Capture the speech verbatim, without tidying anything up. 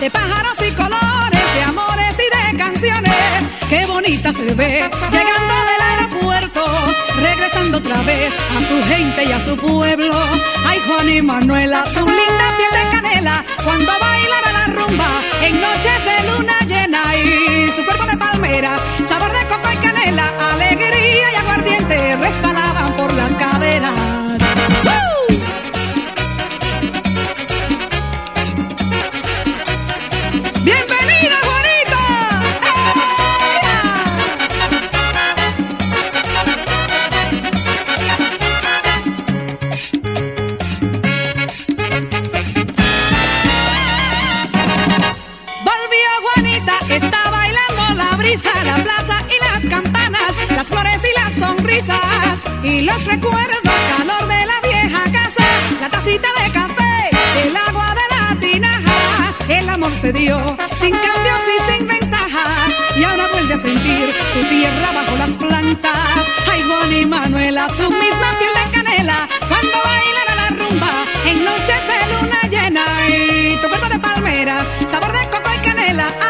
de pájaros y colores, de amores y de canciones. Qué bonita se ve llegando del aeropuerto, regresando otra vez a su gente y a su pueblo. Ay, Juan y Manuela, su linda piel de canela, cuando bailan a la rumba en noches de luna llena. Y su cuerpo de palmera, sabor de coco y canela, alegría y aguardiente resbalaban por las caderas. ¡Uh! ¡Bienvenida, Juanita! Volvió Juanita, está bailando la brisa, la plaza y las campanas, las flores y las sonrisas y los recuerdos, calor de la vieja casa, la tacita de café, el agua de la tinaja. El amor se dio sin cambios y sin ventajas, y ahora vuelve a sentir su tierra bajo las plantas. Ay, Juan y Manuela, su misma piel de canela, cuando bailan a la rumba en noches de luna llena. Y tu cuerpo de palmeras, sabor de coco y canela,